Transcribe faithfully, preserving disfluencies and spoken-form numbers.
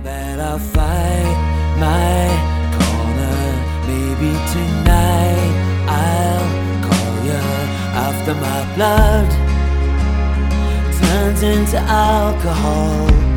that I'll fight my corner. Maybe tonight I'll call you after my blood turns into alcohol.